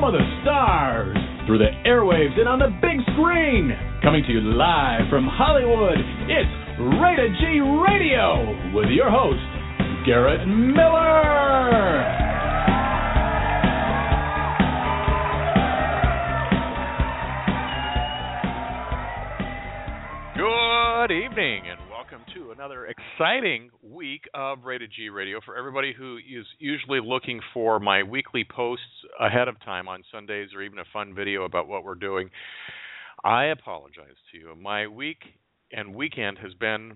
home of the stars, through the airwaves and on the big screen. Coming to you live from Hollywood, it's Rated G Radio with your host, Garrett Miller. Good evening and welcome to another exciting week of Rated G Radio. For everybody who is usually looking for my weekly posts ahead of time on Sundays or even a fun video about what we're doing, I apologize to you. My week and weekend has been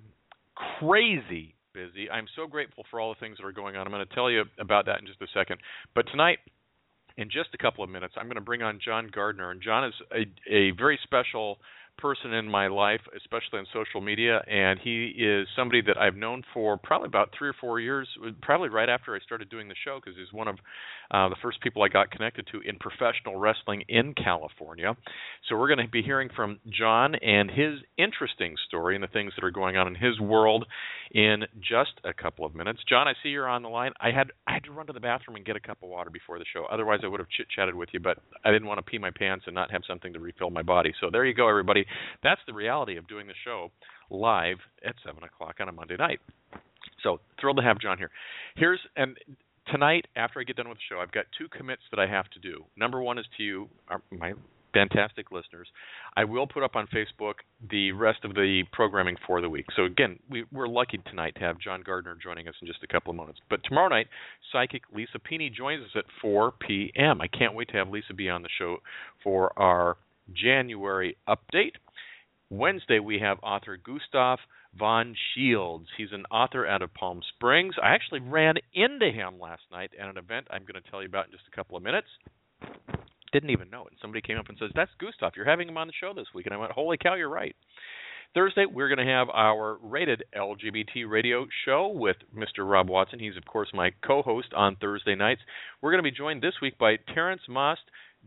crazy busy. I'm so grateful for all the things that are going on. I'm going to tell you about that in just a second. But tonight, in just a couple of minutes, I'm going to bring on John Gardner. And John is a very special person in my life, especially on social media, and he is somebody that I've known for probably about 3 or 4 years, probably right after I started doing the show, because he's one of the first people I got connected to in professional wrestling in California. So we're going to be hearing from John and his interesting story and the things that are going on in his world in just a couple of minutes. John, I see you're on the line. I had to run to the bathroom and get a cup of water before the show. Otherwise, I would have chit-chatted with you, but I didn't want to pee my pants and not have something to refill my body. So there you go, everybody. That's the reality of doing the show live at 7 o'clock on a Monday night. So thrilled to have John here. And tonight, after I get done with the show, I've got 2 commits that I have to do. Number one is to you, my fantastic listeners. I will put up on Facebook the rest of the programming for the week. So again, we're lucky tonight to have John Gardner joining us in just a couple of moments. But tomorrow night, psychic Lisa Pini joins us at 4 p.m. I can't wait to have Lisa be on the show for our January update. Wednesday, we have author Gustav von Shields. He's an author out of Palm Springs. I actually ran into him last night at an event I'm going to tell you about in just a couple of minutes. Didn't even know it. Somebody came up and says, "That's Gustav. You're having him on the show this week." And I went, "Holy cow, you're right." Thursday, we're going to have our Rated LGBT radio show with Mr. Rob Watson. He's, of course, my co-host on Thursday nights. We're going to be joined this week by Terrence Most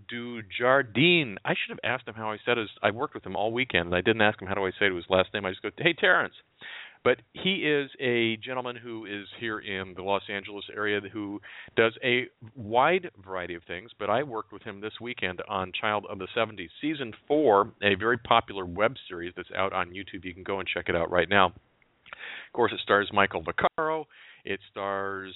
Dujardin. I should have asked him how I said his. I worked with him all weekend, and I didn't ask him how do I say his last name. I just go, "Hey, Terrence." But he is a gentleman who is here in the Los Angeles area who does a wide variety of things. But I worked with him this weekend on Child of the 70s, Season 4, a very popular web series that's out on YouTube. You can go and check it out right now. Of course, it stars Michael Vaccaro. It stars,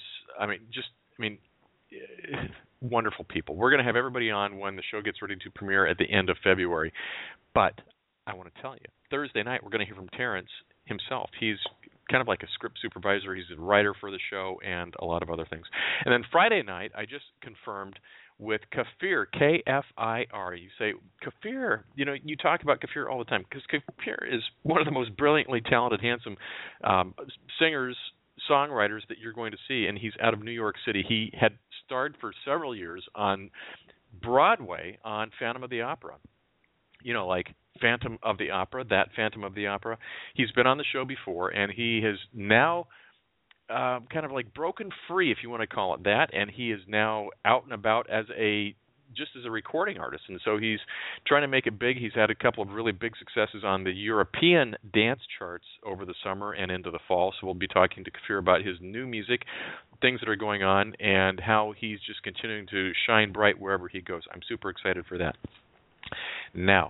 wonderful people. We're going to have everybody on when the show gets ready to premiere at the end of February. But I want to tell you, Thursday night we're going to hear from Terrence himself. He's kind of like a script supervisor. He's a writer for the show and a lot of other things. And then Friday night, I just confirmed with Kafir, K-F-I-R. You say, Kafir, you talk about Kafir all the time because Kafir is one of the most brilliantly talented, handsome singers, songwriters that you're going to see, and he's out of New York City. He had starred for several years on Broadway on Phantom of the Opera. Like Phantom of the Opera, that Phantom of the Opera. He's been on the show before, and he has now kind of like broken free, if you want to call it that, and he is now out and about as a recording artist, and so he's trying to make it big. He's had a couple of really big successes on the European dance charts over the summer and into the fall, so we'll be talking to Kafir about his new music, things that are going on, and how he's just continuing to shine bright wherever he goes. I'm super excited for that. Now,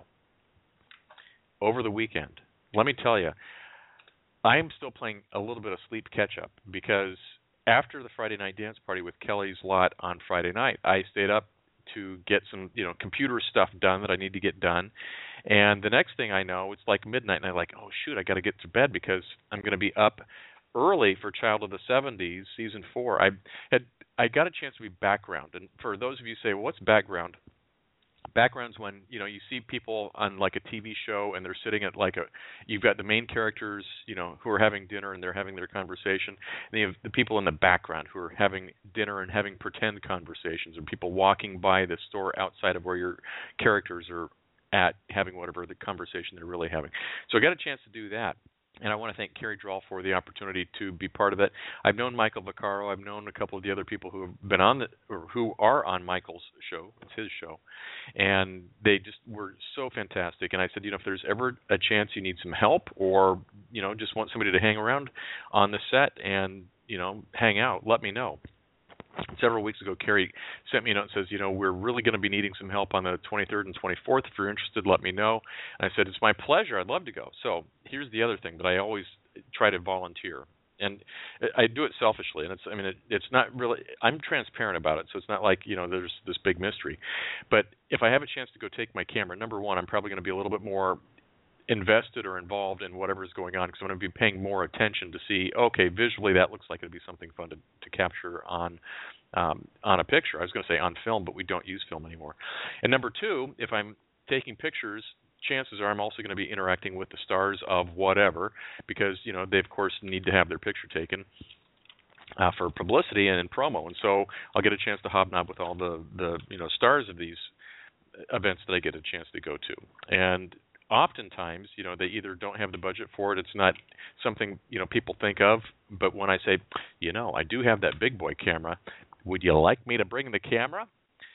over the weekend, let me tell you, I am still playing a little bit of sleep catch-up because after the Friday night dance party with Kelly's Lot on Friday night, I stayed up to get some, computer stuff done that I need to get done. And the next thing I know, it's like midnight, and I'm like, oh, shoot, I got to get to bed because I'm going to be up early for Child of the 70s, Season 4. I got a chance to be background. And for those of you who say, well, what's background? Background's when, you see people on like a TV show and they're sitting at you've got the main characters, who are having dinner and they're having their conversation. And you have the people in the background who are having dinner and having pretend conversations, or people walking by the store outside of where your characters are at having whatever the conversation they're really having. So I got a chance to do that. And I want to thank Carrie Droll for the opportunity to be part of it. I've known Michael Vaccaro. I've known a couple of the other people who have been on or who are on Michael's show. It's his show. And they just were so fantastic. And I said, if there's ever a chance you need some help or, just want somebody to hang around on the set and, hang out, let me know. several weeks ago, Carrie sent me a note and says, we're really going to be needing some help on the 23rd and 24th. If you're interested, let me know. And I said, it's my pleasure. I'd love to go. So here's the other thing that I always try to volunteer. And I do it selfishly, and it's not really. I'm transparent about it, so it's not like there's this big mystery. But if I have a chance to go take my camera, number one, I'm probably going to be a little bit more invested or involved in whatever is going on because I'm going to be paying more attention to see. Okay, visually that looks like it'd be something fun to capture on a picture. I was going to say on film, but we don't use film anymore. And number two, if I'm taking pictures, chances are I'm also going to be interacting with the stars of whatever because, they, of course, need to have their picture taken for publicity and in promo. And so I'll get a chance to hobnob with all the stars of these events that I get a chance to go to. And oftentimes, they either don't have the budget for it. It's not something, people think of. But when I say, I do have that big boy camera, would you like me to bring the camera?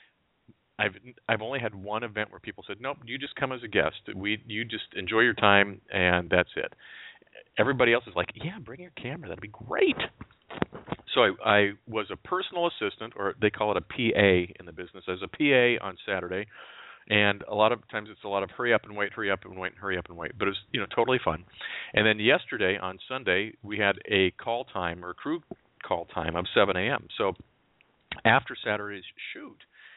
I've only had one event where people said, nope, you just come as a guest. You just enjoy your time, and that's it. Everybody else is like, yeah, bring your camera. That'd be great. So I was a personal assistant, or they call it a PA in the business. I was a PA on Saturday, and a lot of times it's a lot of hurry up and wait, hurry up and wait, hurry up and wait. But it was totally fun. And then yesterday on Sunday we had a call time or crew call time of 7 a.m. So after Saturday's shoot,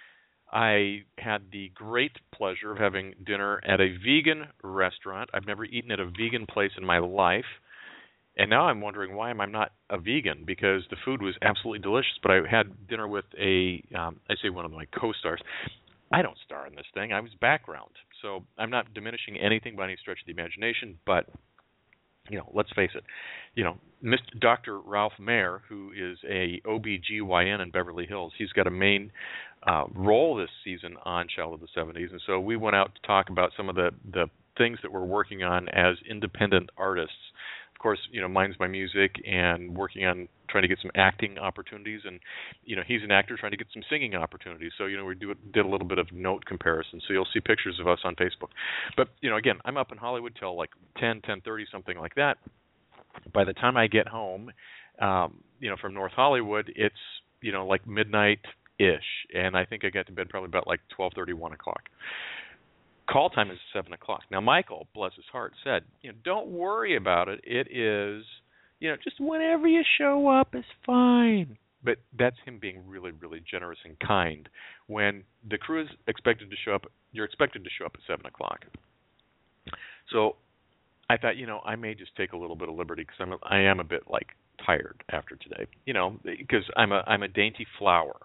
I had the great pleasure of having dinner at a vegan restaurant. I've never eaten at a vegan place in my life. And now I'm wondering why I'm not a vegan because the food was absolutely delicious. But I had dinner with one of my co-stars. I don't star in this thing. I was background. So I'm not diminishing anything by any stretch of the imagination. But, let's face it. Mr. Dr. Ralph Mayer, who is a OBGYN in Beverly Hills, he's got a main role this season on Child of the 70s. And so we went out to talk about some of the things that we're working on as independent artists. Of course, mine's my music and working on trying to get some acting opportunities. And, he's an actor trying to get some singing opportunities. So, we did a little bit of note comparison. So you'll see pictures of us on Facebook. But, again, I'm up in Hollywood till like 10:30, something like that. By the time I get home, from North Hollywood, it's, like midnight-ish. And I think I got to bed probably about like 12:30, 1 o'clock. Call time is 7 o'clock. Now, Michael, bless his heart, said, don't worry about it. It is, just whenever you show up is fine. But that's him being really, really generous and kind. When the crew is expected to show up, you're expected to show up at 7 o'clock. So I thought, I may just take a little bit of liberty because I am a bit like tired after today, because I'm a dainty flower.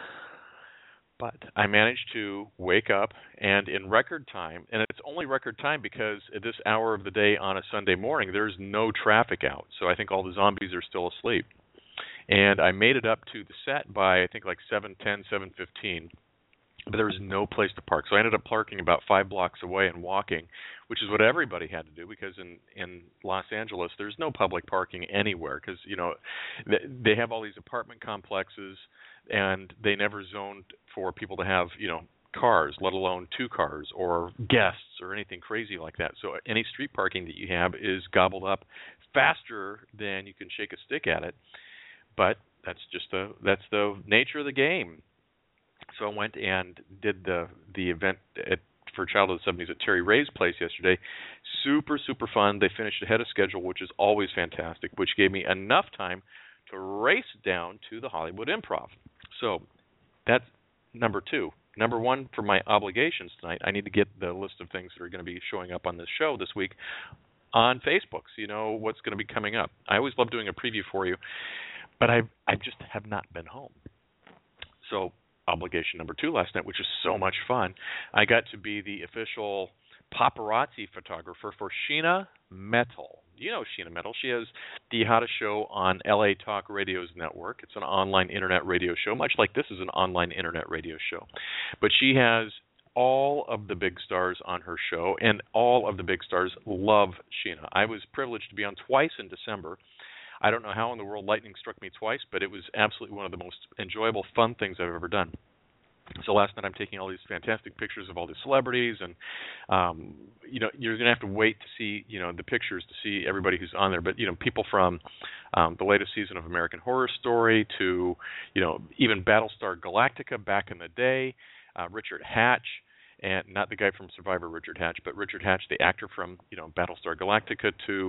But I managed to wake up, and in record time, and it's only record time because at this hour of the day on a Sunday morning, there's no traffic out. So I think all the zombies are still asleep. And I made it up to the set by, I think, like 7:10, 7:15. But there was no place to park. So I ended up parking about 5 blocks away and walking, which is what everybody had to do because in Los Angeles, there's no public parking anywhere because, they have all these apartment complexes, and they never zoned for people to have, cars, let alone 2 cars or guests or anything crazy like that. So any street parking that you have is gobbled up faster than you can shake a stick at it. But that's the nature of the game. So I went and did the event for Child of the 70s at Terry Ray's place yesterday. Super, super fun. They finished ahead of schedule, which is always fantastic, which gave me enough time to race down to the Hollywood Improv. So that's number 2. Number 1, for my obligations tonight, I need to get the list of things that are going to be showing up on this show this week on Facebook so you know what's going to be coming up. I always love doing a preview for you, but I just have not been home. So obligation number 2 last night, which was so much fun, I got to be the official paparazzi photographer for Sheena Metal. You know Sheena Metal. She has the hottest show on LA Talk Radio's network. It's an online internet radio show, much like this is an online internet radio show. But she has all of the big stars on her show, and all of the big stars love Sheena. I was privileged to be on twice in December. I don't know how in the world lightning struck me twice, but it was absolutely one of the most enjoyable, fun things I've ever done. So last night I'm taking all these fantastic pictures of all these celebrities, and you're going to have to wait to see the pictures to see everybody who's on there. But people from the latest season of American Horror Story to even Battlestar Galactica back in the day, Richard Hatch, and not the guy from Survivor, Richard Hatch, but Richard Hatch, the actor from Battlestar Galactica, to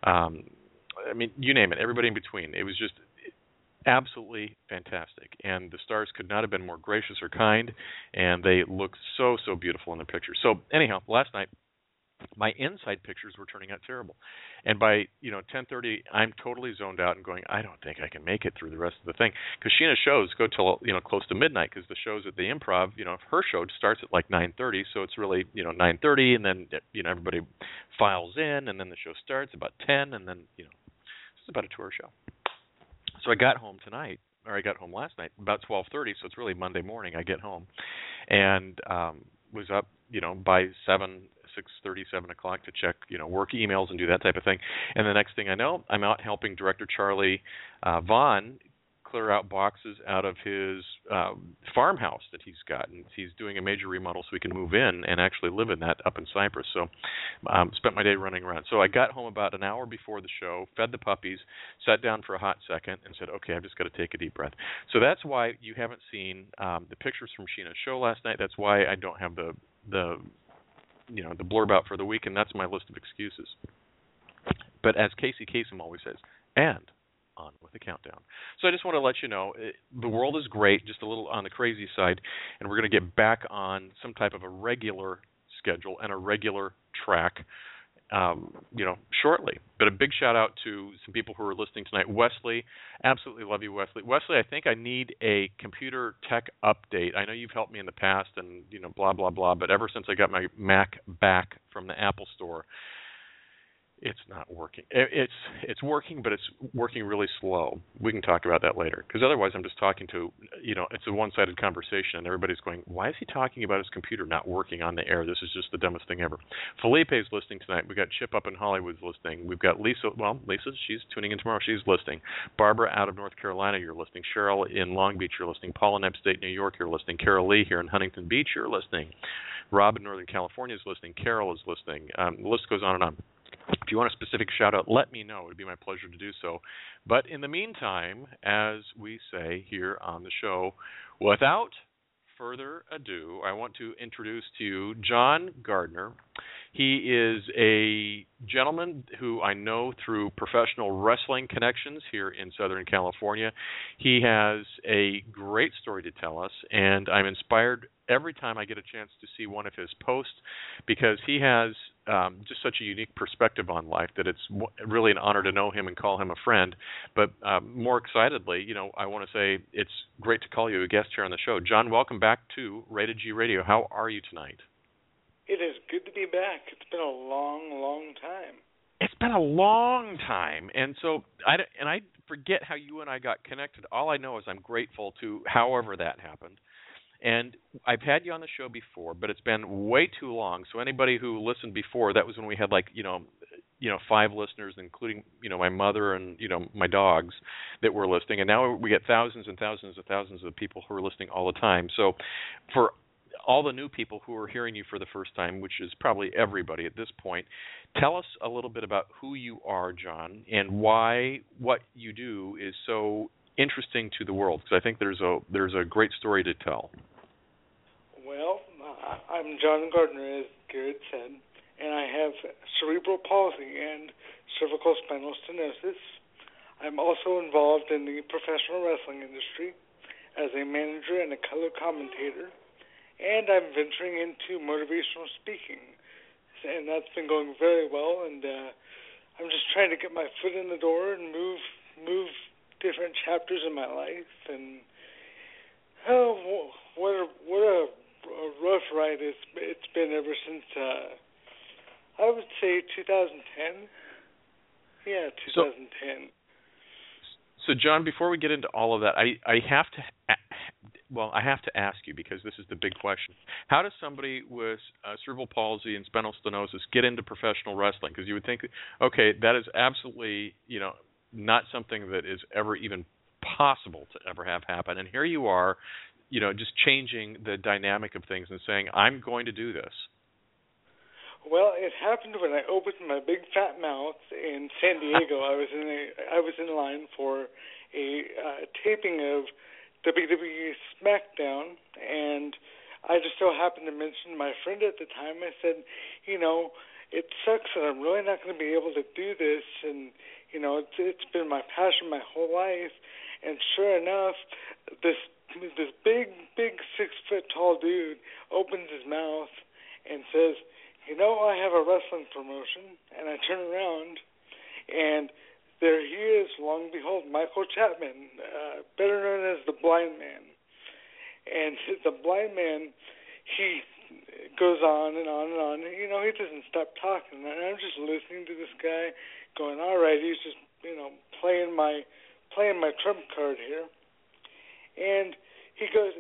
you name it, everybody in between. It was just absolutely fantastic, and the stars could not have been more gracious or kind, and they looked so beautiful in the pictures. So anyhow, last night my inside pictures were turning out terrible, and by 10:30 I'm totally zoned out and going, I don't think I can make it through the rest of the thing, because Sheena's shows go till close to midnight, because the shows at the Improv, her show starts at like 9:30, so it's really 9:30, and then everybody files in, and then the show starts about 10, and then it's about a tour show. So I got home last night about 12:30, so it's really Monday morning I get home, and was up, by 6:30, 7 o'clock to check, work emails and do that type of thing. And the next thing I know, I'm out helping director Charlie Vaughn clear out boxes out of his farmhouse that he's got, and he's doing a major remodel so we can move in and actually live in that up in Cyprus. So spent my day running around. So I got home about an hour before the show, fed the puppies, sat down for a hot second, and said, okay, I've just got to take a deep breath. So that's why you haven't seen the pictures from Sheena's show last night. That's why I don't have the blurb out for the week, and that's my list of excuses. But as Casey Kasem always says, and on with the countdown. So I just want to let you know, the world is great, just a little on the crazy side, and we're going to get back on some type of a regular schedule and a regular track, shortly. But a big shout out to some people who are listening tonight. Wesley, absolutely love you, Wesley. Wesley, I think I need a computer tech update. I know you've helped me in the past and, blah, blah, blah, but ever since I got my Mac back from the Apple Store, it's not working. It's working, but it's working really slow. We can talk about that later, because otherwise I'm just talking to, it's a one-sided conversation, and everybody's going, why is he talking about his computer not working on the air? This is just the dumbest thing ever. Felipe is listening tonight. We've got Chip up in Hollywood's listening. We've got Lisa. Well, Lisa, she's tuning in tomorrow. She's listening. Barbara out of North Carolina, you're listening. Cheryl in Long Beach, you're listening. Paul in upstate New York, you're listening. Carol Lee here in Huntington Beach, you're listening. Rob in Northern California is listening. Carol is listening. The list goes on and on. If you want a specific shout-out, let me know. It would be my pleasure to do so. But in the meantime, as we say here on the show, without further ado, I want to introduce to you John Gardner. He is a gentleman who I know through professional wrestling connections here in Southern California. He has a great story to tell us, and I'm inspired every time I get a chance to see one of his posts, because he has just such a unique perspective on life that it's really an honor to know him and call him a friend. But more excitedly, I want to say it's great to call you a guest here on the show. John, welcome back to Rated G Radio. How are you tonight? It is good to be back. It's been a long time. It's been a long time, and so I forget how you and I got connected. All I know is I'm grateful to however that happened. And I've had you on the show before, but it's been way too long. So anybody who listened before, that was when we had 5 listeners, including my mother and my dogs that were listening. And now we get thousands and thousands and thousands of people who are listening all the time. So for all the new people who are hearing you for the first time, which is probably everybody at this point, tell us a little bit about who you are, John, and why what you do is so interesting to the world. Because I think there's a great story to tell. Well, I'm John Gardner, as Garrett said, and I have cerebral palsy and cervical spinal stenosis. I'm also involved in the professional wrestling industry as a manager and a color commentator, and I'm venturing into motivational speaking, and that's been going very well, and I'm just trying to get my foot in the door and move different chapters in my life, and what a rough ride it's been ever since I would say 2010. Yeah, 2010. So John, before we get into all of that, I have to ask you, because this is the big question. How does somebody with cerebral palsy and spinal stenosis get into professional wrestling? Because you would think, okay, that is absolutely, not something that is ever even possible to ever have happen. And here you are, just changing the dynamic of things and saying, I'm going to do this? Well, it happened when I opened my big fat mouth in San Diego. I was in line for a taping of WWE SmackDown, and I just so happened to mention my friend at the time. I said, it sucks that I'm really not going to be able to do this, and it's been my passion my whole life. And sure enough, this big 6 foot tall dude opens his mouth and says, I have a wrestling promotion. And I turn around, and there he is, long and behold, Michael Chapman, better known as the Blind Man. And the Blind Man, he goes on and on and on. He doesn't stop talking. And I'm just listening to this guy going, all right, he's just, playing my trump card here. And he goes,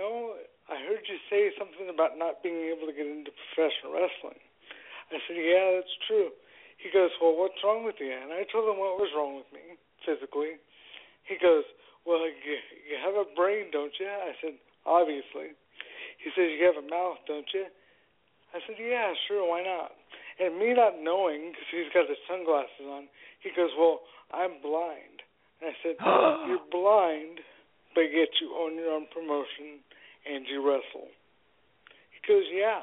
I heard you say something about not being able to get into professional wrestling. I said, yeah, that's true. He goes, well, what's wrong with you? And I told him what was wrong with me physically. He goes, well, you have a brain, don't you? I said, obviously. He says, you have a mouth, don't you? I said, yeah, sure, why not? And me not knowing, because he's got his sunglasses on, he goes, well, I'm blind. And I said, you're blind, but yet you own your own promotion and you wrestle. He goes, yeah.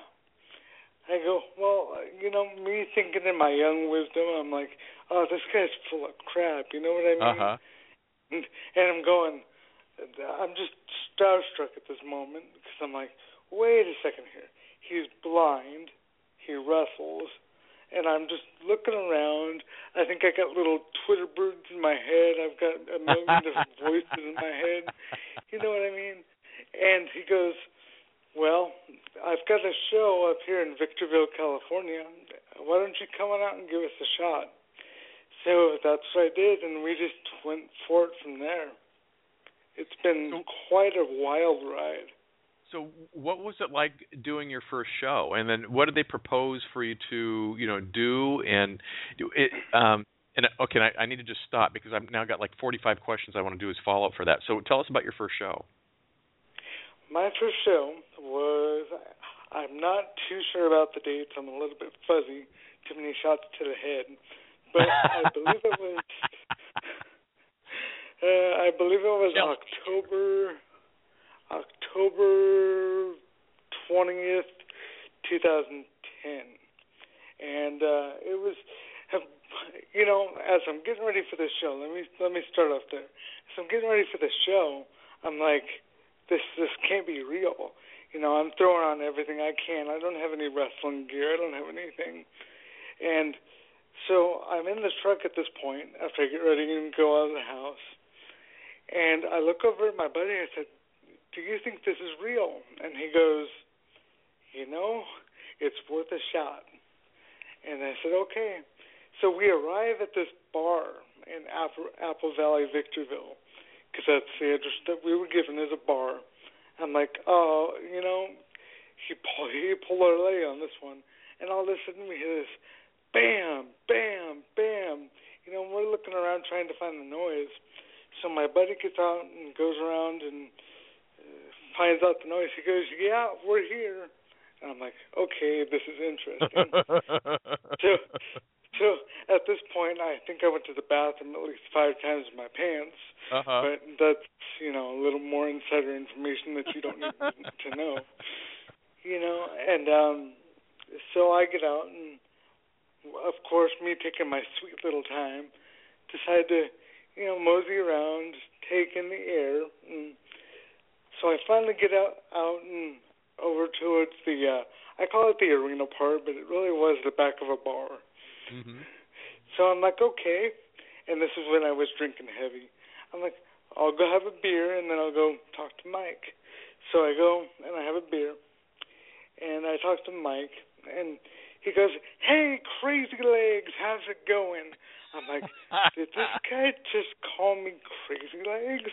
I go, well, me thinking in my young wisdom, I'm like, oh, this guy's full of crap, you know what I mean? Uh-huh. And I'm going, I'm just starstruck at this moment, because I'm like, wait a second here. He's blind, he wrestles, and I'm just looking around. I think I got little Twitter birds in my head. I've got a million different voices in my head. You know what I mean? And he goes, well, I've got a show up here in Victorville, California. Why don't you come on out and give us a shot? So that's what I did, and we just went for it from there. It's been quite a wild ride. So what was it like doing your first show? And then what did they propose for you to, do? And I need to just stop because I've now got like 45 questions I want to do as follow-up for that. So tell us about your first show. My first show was, I'm not too sure about the dates. I'm a little bit fuzzy. Too many shots to the head. But I believe it was October 20th, 2010. And it was, as I'm getting ready for this show, let me start off there. As I'm getting ready for this show, I'm like, this can't be real. I'm throwing on everything I can. I don't have any wrestling gear. I don't have anything. And so I'm in the truck at this point after I get ready and go out of the house. And I look over at my buddy and I said, do you think this is real? And he goes, it's worth a shot. And I said, okay. So we arrive at this bar in Apple Valley, Victorville, because that's the address that we were given as a bar. I'm like, oh, he pulled our leg on this one. And all of a sudden we hear this bam, bam, bam. We're looking around trying to find the noise. So my buddy gets out and goes around and finds out the noise. He goes, yeah, we're here. And I'm like, okay, this is interesting. So at this point, I think I went to the bathroom at least 5 times in my pants. Uh-huh. But that's, a little more insider information that you don't need to know. And so I get out and, of course, me taking my sweet little time, decide to, mosey around, take in the air. And so I finally get out and over towards I call it the arena part, but it really was the back of a bar. Mm-hmm. So I'm like, okay. And this is when I was drinking heavy. I'm like, I'll go have a beer, and then I'll go talk to Mike. So I go, and I have a beer. And I talk to Mike, and he goes, hey, Crazy Legs, how's it going? I'm like, did this guy just call me Crazy Legs?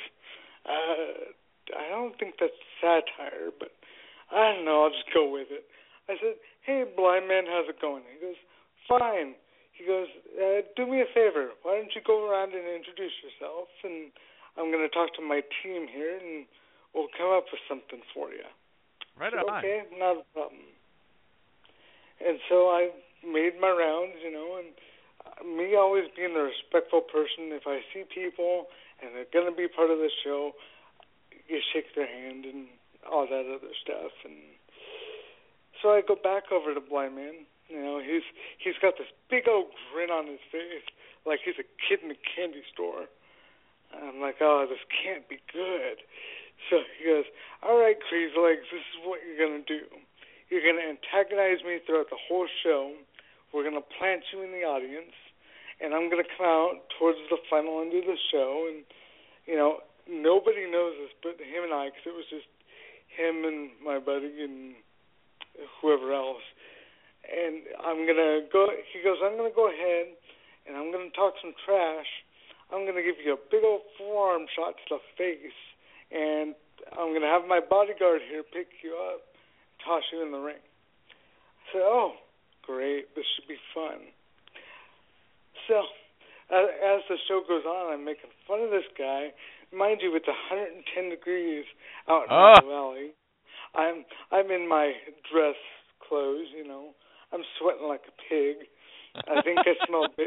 I don't think that's satire, but I don't know, I'll just go with it. I said, hey, blind man, how's it going? He goes, fine. He goes, do me a favor. Why don't you go around and introduce yourself, and I'm going to talk to my team here, and we'll come up with something for you. Right So, on. okay, not a problem. And so I made my rounds, and me always being the respectful person, if I see people and they're going to be part of the show, you shake their hand and all that other stuff. And so I go back over to Blind Man. He's got this big old grin on his face, like he's a kid in a candy store. I'm like, oh, this can't be good. So he goes, all right, Crazy Legs, this is what you're going to do. You're going to antagonize me throughout the whole show. We're going to plant you in the audience, and I'm going to come out towards the final end of the show. And, nobody knows this but him and I, because it was just him and my buddy and whoever else. And I'm going to go, he goes, I'm going to go ahead, and I'm going to talk some trash. I'm going to give you a big old forearm shot to the face, and I'm going to have my bodyguard here pick you up, toss you in the ring. I said, oh, great, this should be fun. So, as the show goes on, I'm making fun of this guy. Mind you, it's 110 degrees out in the valley. I'm in my dress clothes, I'm sweating like a pig. I think I smell big.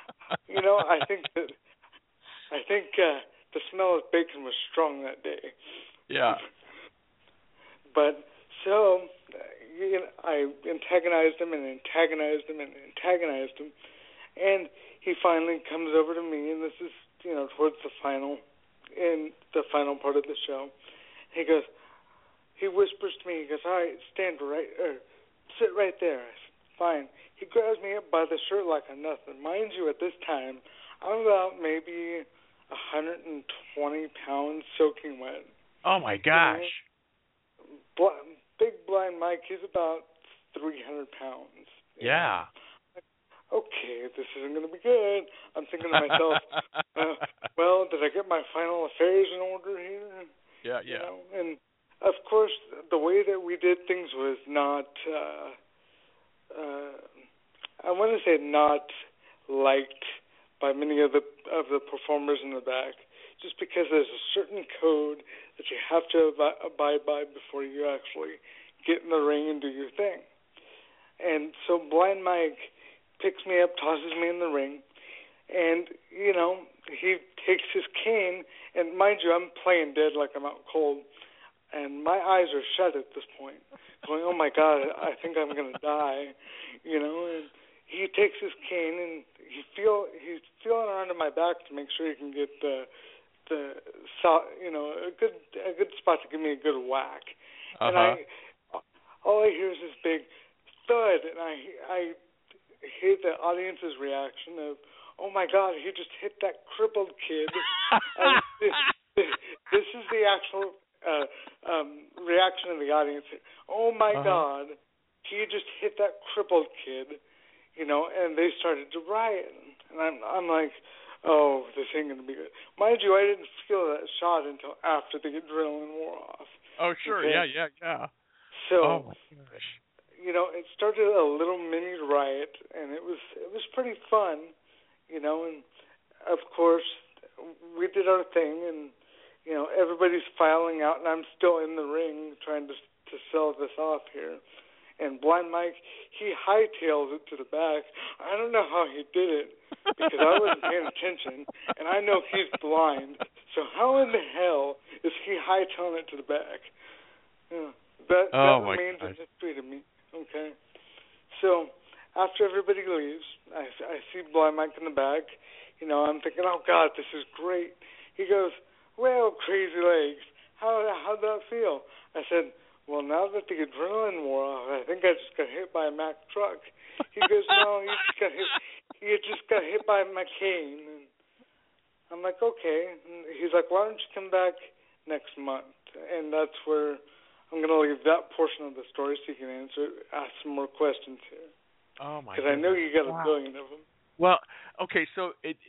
I think the smell of bacon was strong that day. Yeah. But so I antagonized him, and he finally comes over to me, and this is towards the final part of the show. He whispers to me. He goes, all right, sit right there. I said, fine. He grabs me up by the shirt like a nothing. Mind you, at this time, I'm about maybe 120 pounds soaking wet. Oh, my gosh. Big Blind Mike, he's about 300 pounds. Yeah. Okay, this isn't going to be good. I'm thinking to myself, well, did I get my final affairs in order here? Yeah. And, of course, the way that we did things was not, I want to say not liked by many of the performers in the back, just because there's a certain code that you have to abide by before you actually get in the ring and do your thing. And so Blind Mike picks me up, tosses me in the ring, and, he takes his cane, and mind you, I'm playing dead like I'm out cold, and my eyes are shut at this point, going, oh, my God, I think I'm going to die, and he takes his cane, and he's feeling around in my back to make sure he can get a good spot to give me a good whack. And all I hear is this big thud, and I hear the audience's reaction of, oh my God, he just hit that crippled kid. And this is the actual reaction of the audience. Oh my God, he just hit that crippled kid, and they started to riot. And I'm like, oh, this ain't going to be good. Mind you, I didn't feel that shot until after the adrenaline wore off. Oh, sure. Okay? Yeah. So, oh my gosh. It started a little mini riot, and it was pretty fun, and of course, we did our thing, and, everybody's filing out, and I'm still in the ring trying to sell this off here. And Blind Mike, he hightails it to the back. I don't know how he did it, because I wasn't paying attention, and I know he's blind. So how in the hell is he hightailing it to the back? That remains a mystery to me. Okay. So after everybody leaves, I see Blind Mike in the back. I'm thinking, oh, God, this is great. He goes, well, Crazy Legs, how'd that feel? I said, well, now that the adrenaline wore off, I think I just got hit by a Mack truck. He goes, no, you just got hit by my cane. And I'm like, okay. And he's like, why don't you come back next month? And that's where I'm going to leave that portion of the story so you can ask some more questions here. Oh, my God. Because I know you got a billion of them. Well, okay, so,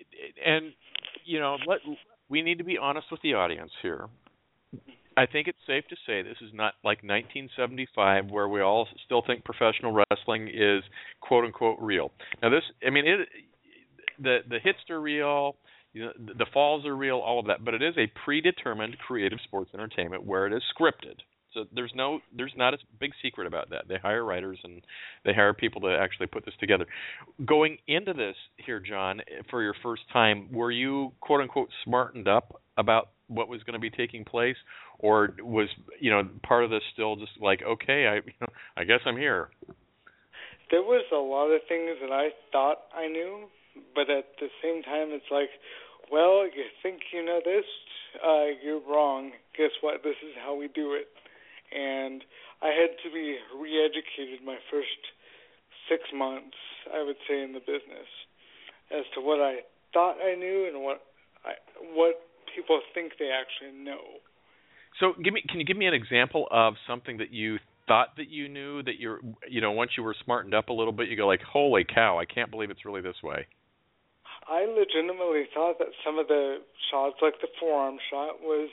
we need to be honest with the audience here. I think it's safe to say this is not like 1975 where we all still think professional wrestling is quote-unquote real. Now the hits are real, the falls are real, all of that, but it is a predetermined creative sports entertainment where it is scripted. So there's not a big secret about that. They hire writers and they hire people to actually put this together. Going into this here, John, for your first time, were you quote unquote smartened up about what was going to be taking place, or was part of this still just like, okay, I guess I'm here? There was a lot of things that I thought I knew, but at the same time, it's like, well, you think you know this, you're wrong. Guess what? This is how we do it. And I had to be re-educated my first 6 months, I would say, in the business, as to what I thought I knew and what people think they actually know. So, can you give me an example of something that you thought that you knew that once you were smartened up a little bit, you go like, holy cow, I can't believe it's really this way? I legitimately thought that some of the shots, like the forearm shot, was,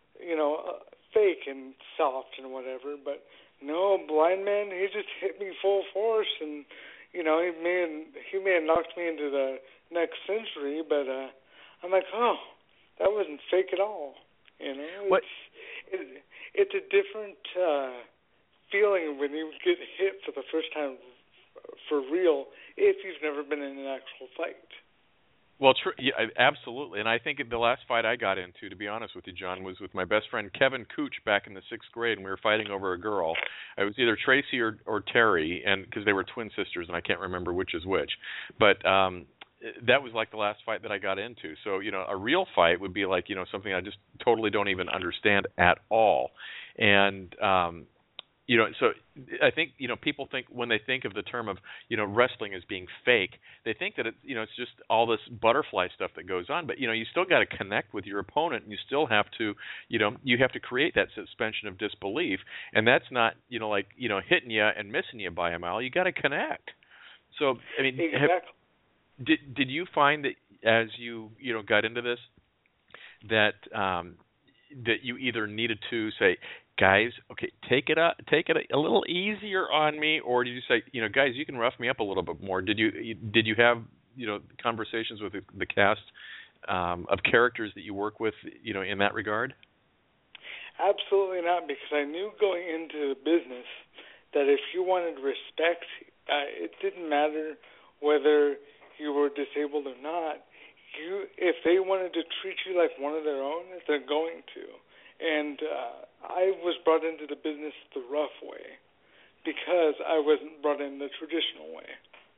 fake and soft and whatever, but no, Blind Man, he just hit me full force, and he may have knocked me into the next century, but I'm like, oh, that wasn't fake at all. What? It's a different feeling when you get hit for the first time for real if you've never been in an actual fight. Well, yeah, absolutely. And I think the last fight I got into, to be honest with you, John, was with my best friend Kevin Cooch back in the 6th grade, and we were fighting over a girl. It was either Tracy or Terry, and because they were twin sisters, and I can't remember which is which. But that was like the last fight that I got into. So, a real fight would be like, something I just totally don't even understand at all. And so I think, people think when they think of the term of, wrestling as being fake, they think that it's just all this butterfly stuff that goes on. But, you still got to connect with your opponent, and you still have to, you have to create that suspension of disbelief. And that's not, hitting you and missing you by a mile. You got to connect. So, I mean, exactly. Did you find that as you, got into this, that that you either needed to say, guys, okay, take it a little easier on me, or did you say, guys, you can rough me up a little bit more? Did you have conversations with the cast of characters that you work with, in that regard? Absolutely not, because I knew going into the business that if you wanted respect, it didn't matter whether you were disabled or not. If they wanted to treat you like one of their own, they're going to. And I was brought into the business the rough way because I wasn't brought in the traditional way.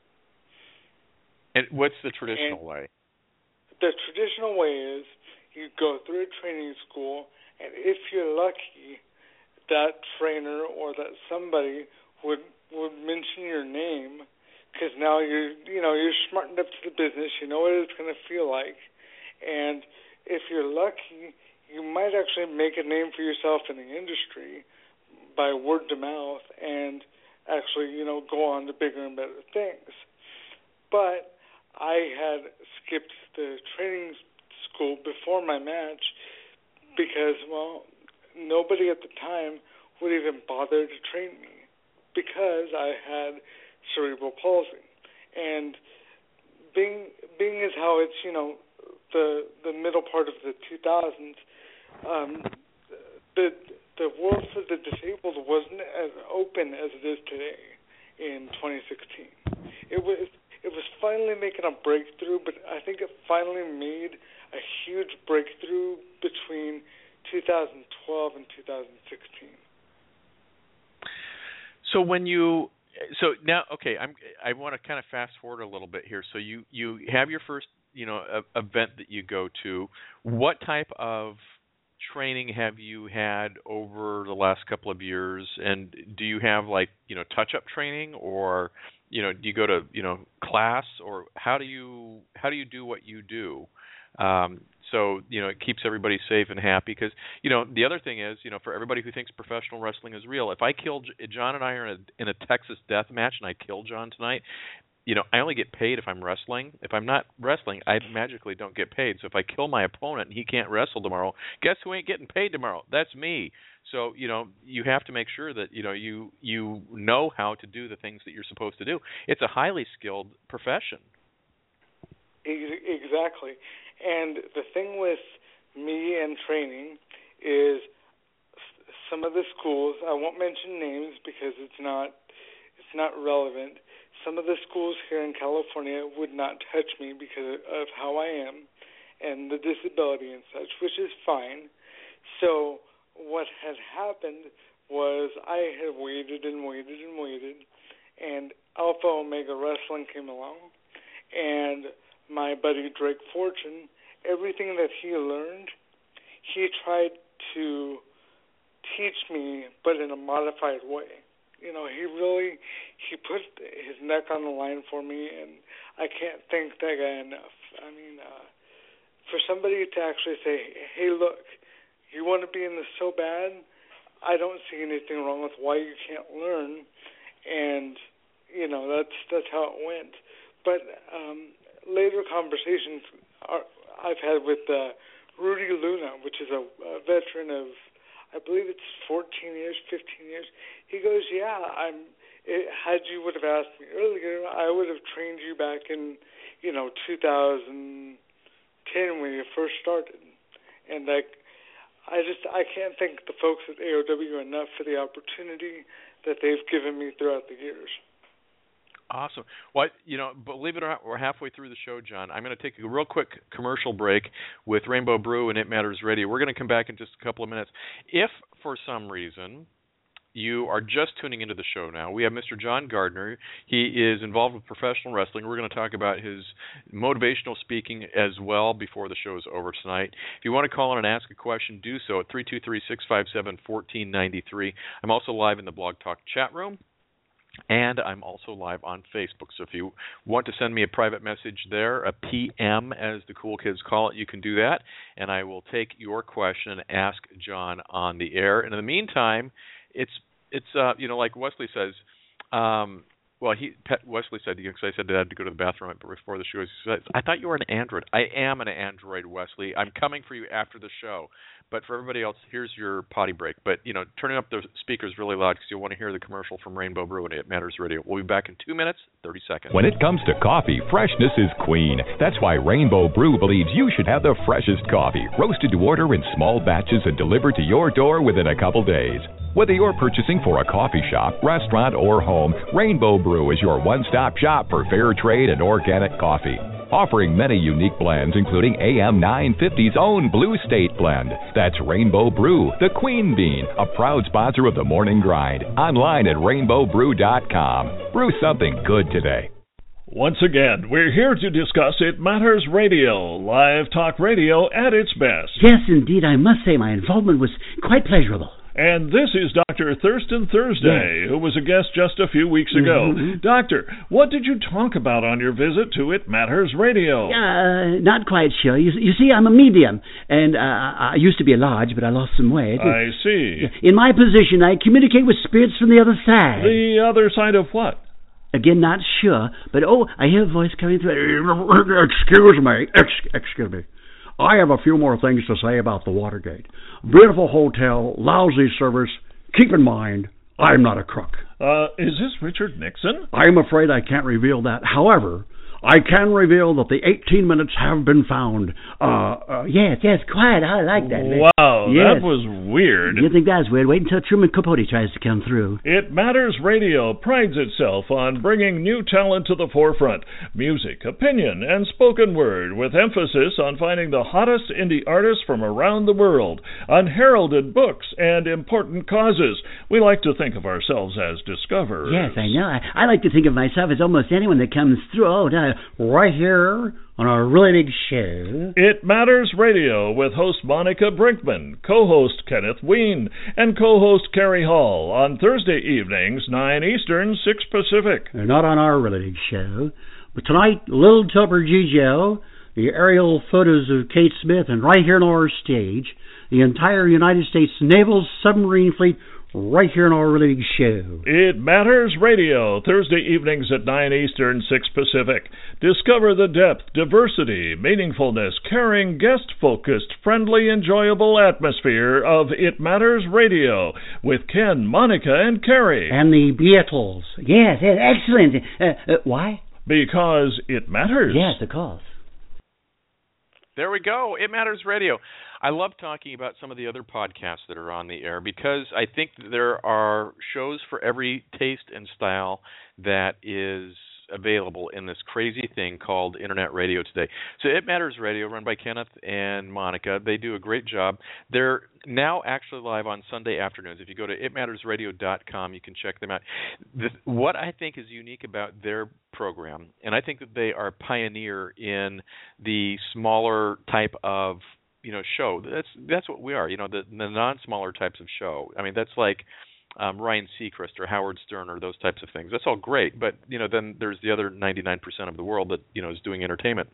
And what's the traditional way? The traditional way is you go through a training school, and if you're lucky, that trainer or that somebody would mention your name, because now you're smartened up to the business, you know what it's going to feel like, and if you're lucky, you might actually make a name for yourself in the industry by word of mouth and actually, go on to bigger and better things. But I had skipped the training school before my match because, well, nobody at the time would even bother to train me because I had cerebral palsy. And being as how it's, the middle part of the 2000s, the world for the disabled wasn't as open as it is today in 2016. It was finally making a breakthrough, but I think it finally made a huge breakthrough between 2012 and 2016. So now, okay, I want to kind of fast forward a little bit here. So you have your first, event that you go to. What type of training have you had over the last couple of years, and do you have touch-up training, or do you go to class, or how do you do what you do? So it keeps everybody safe and happy, because the other thing is, for everybody who thinks professional wrestling is real, if I kill John and I are in a Texas death match and I kill John tonight, I only get paid if I'm wrestling. If I'm not wrestling, I magically don't get paid. So if I kill my opponent and he can't wrestle tomorrow, guess who ain't getting paid tomorrow? That's me. So, you have to make sure that, you know how to do the things that you're supposed to do. It's a highly skilled profession. Exactly. And the thing with me and training is some of the schools, I won't mention names because it's not relevant. Some of the schools here in California would not touch me because of how I am and the disability and such, which is fine. So what had happened was I had waited and waited and waited, and Alpha Omega Wrestling came along, and my buddy Drake Fortune, everything that he learned, he tried to teach me, but in a modified way. You know, he put his neck on the line for me, and I can't thank that guy enough. I mean, for somebody to actually say, hey, look, you want to be in this so bad, I don't see anything wrong with why you can't learn, and, you know, that's how it went. But later conversations I've had with Rudy Luna, which is a veteran of, I believe it's 14 years, 15 years. He goes, yeah, had you would have asked me earlier, I would have trained you back in, 2010 when you first started. And I can't thank the folks at AOW enough for the opportunity that they've given me throughout the years. Awesome. Well, believe it or not, we're halfway through the show, John. I'm going to take a real quick commercial break with Rainbow Brew and It Matters Radio. We're going to come back in just a couple of minutes. If, for some reason, you are just tuning into the show now, we have Mr. John Gardner. He is involved with professional wrestling. We're going to talk about his motivational speaking as well before the show is over tonight. If you want to call in and ask a question, do so at 323-657-1493. I'm also live in the Blog Talk chat room. And I'm also live on Facebook. So if you want to send me a private message there, a PM as the cool kids call it, you can do that. And I will take your question and ask John on the air. And in the meantime, it's like Wesley says, Wesley said, because I said that I had to go to the bathroom before the show, he said, I thought you were an android. I am an android, Wesley. I'm coming for you after the show. But for everybody else, here's your potty break. But, turning up the speakers really loud because you'll want to hear the commercial from Rainbow Brew and It Matters Radio. We'll be back in 2 minutes, 30 seconds. When it comes to coffee, freshness is queen. That's why Rainbow Brew believes you should have the freshest coffee, roasted to order in small batches and delivered to your door within a couple days. Whether you're purchasing for a coffee shop, restaurant, or home, Rainbow Brew is your one-stop shop for fair trade and organic coffee. Offering many unique blends, including AM 950's own Blue State blend. That's Rainbow Brew, the Queen Bean, a proud sponsor of the Morning Grind. Online at rainbowbrew.com. Brew something good today. Once again, we're here to discuss It Matters Radio, live talk radio at its best. Yes, indeed, I must say my involvement was quite pleasurable. And this is Dr. Thurston Thursday, who was a guest just a few weeks ago. Mm-hmm. Doctor, what did you talk about on your visit to It Matters Radio? Not quite sure. You see, I'm a medium, and I used to be a large, but I lost some weight. I see. In my position, I communicate with spirits from the other side. The other side of what? Again, not sure, but I hear a voice coming through. Excuse me. I have a few more things to say about the Watergate. Beautiful hotel, lousy service. Keep in mind, I'm not a crook. Is this Richard Nixon? I'm afraid I can't reveal that. However, I can reveal that the 18 minutes have been found. Yes, quiet. I like that. Wow, yes. That was weird. You think that's weird? Wait until Truman Capote tries to come through. It Matters Radio prides itself on bringing new talent to the forefront. Music, opinion, and spoken word, with emphasis on finding the hottest indie artists from around the world, unheralded books, and important causes. We like to think of ourselves as discoverers. Yes, I know. I like to think of myself as almost anyone that comes through. Oh, no. Right here on our really big show. It Matters Radio with host Monica Brinkman, co-host Kenneth Ween, and co-host Carrie Hall on Thursday evenings, 9 Eastern, 6 Pacific. Not on our really big show, but tonight, Little Tupper Gijo, the aerial photos of Kate Smith, and right here on our stage, the entire United States Naval Submarine Fleet right here on our really big show. It Matters Radio, Thursday evenings at 9 Eastern, 6 Pacific. Discover the depth, diversity, meaningfulness, caring, guest-focused, friendly, enjoyable atmosphere of It Matters Radio with Ken, Monica, and Carrie. And the Beatles. Yes, excellent. Why? Because it matters. Yes, of course. There we go. It Matters Radio. I love talking about some of the other podcasts that are on the air because I think there are shows for every taste and style that is available in this crazy thing called Internet radio today. So It Matters Radio, run by Kenneth and Monica, they do a great job. They're now actually live on Sunday afternoons. If you go to itmattersradio.com, you can check them out. What I think is unique about their program, and I think that they are pioneer in the smaller type of show. That's what we are. The non-smaller types of show. I mean, that's like Ryan Seacrest or Howard Stern or those types of things. That's all great, but then there's the other 99% of the world that is doing entertainment.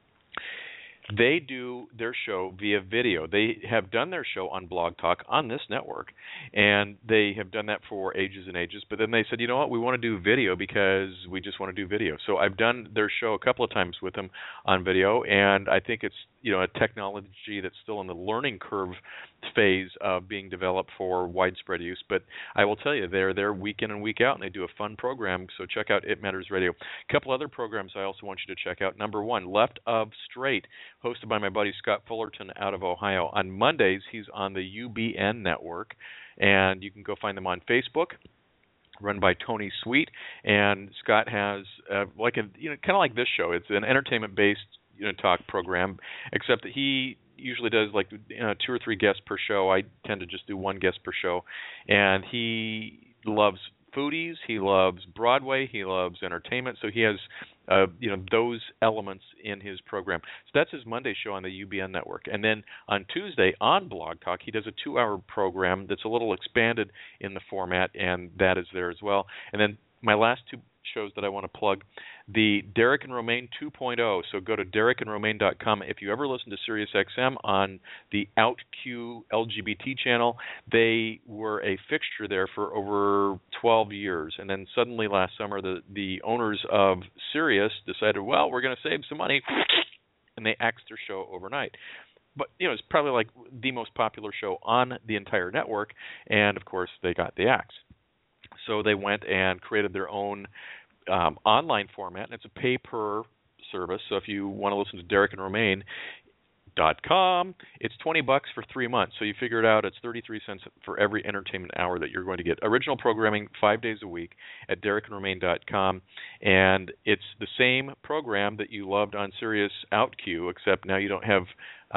They do their show via video. They have done their show on Blog Talk on this network, and they have done that for ages and ages. But then they said, you know what, we want to do video because we just want to do video. So I've done their show a couple of times with them on video, and I think it's a technology that's still in the learning curve phase of being developed for widespread use. But I will tell you, they're there week in and week out, and they do a fun program. So check out It Matters Radio. A couple other programs I also want you to check out. Number one, Left of Straight, hosted by my buddy Scott Fullerton out of Ohio. On Mondays, he's on the UBN network, and you can go find them on Facebook. Run by Tony Sweet, and Scott has kind of like this show. It's an entertainment-based talk program, except that he usually does like 2 or 3 guests per show. I tend to just do 1 guest per show, and he loves foodies, he loves Broadway, he loves entertainment, so he has those elements in his program. So that's his Monday show on the UBN network. And then on Tuesday on Blog Talk, he does a 2-hour program that's a little expanded in the format, and that is there as well. And then my last 2 shows that I want to plug, the Derek and Romaine 2.0. So go to derekandromaine.com. If you ever listen to SiriusXM on the OutQ LGBT channel, they were a fixture there for over 12 years. And then suddenly last summer, the owners of Sirius decided, well, we're going to save some money, and they axed their show overnight. But, it's probably like the most popular show on the entire network, and, of course, they got the axe. So they went and created their own online format, and it's a pay-per service. So if you want to listen to Derek and Romaine.com, it's $20 for 3 months. So you figure it out, it's 33 cents for every entertainment hour that you're going to get. Original programming 5 days a week at derekandromaine.com, and it's the same program that you loved on Sirius OutQ, except now you don't have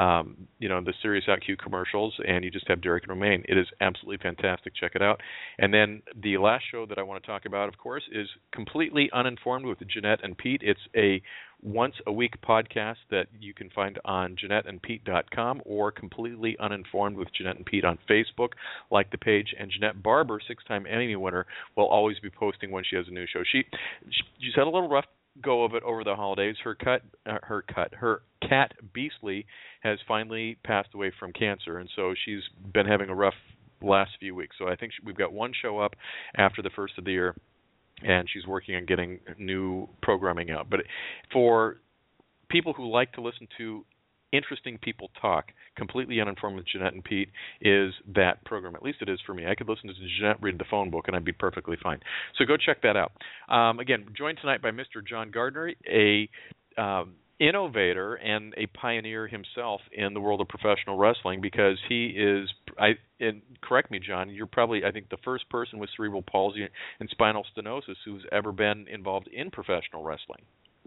the Sirius OutQ commercials, and you just have Derek and Romaine. It is absolutely fantastic. Check it out. And then the last show that I want to talk about, of course, is Completely Uninformed with Jeanette and Pete. It's a once-a-week podcast that you can find on JeanetteandPete.com or Completely Uninformed with Jeanette and Pete on Facebook. Like the page. And Jeanette Barber, 6-time Emmy winner, will always be posting when she has a new show. She's had a little rough go of it over the holidays. Her cat Beastly has finally passed away from cancer, and so she's been having a rough last few weeks. So I think we've got 1 show up after the first of the year, and she's working on getting new programming out. But for people who like to listen to interesting people talk, Completely Uninformed with Jeanette and Pete is that program. At least it is for me. I could listen to Jeanette read the phone book, and I'd be perfectly fine. So go check that out. Again, joined tonight by Mr. John Gardner, a innovator and a pioneer himself in the world of professional wrestling, because he is, and correct me, John, you're probably, I think, the first person with cerebral palsy and spinal stenosis who's ever been involved in professional wrestling.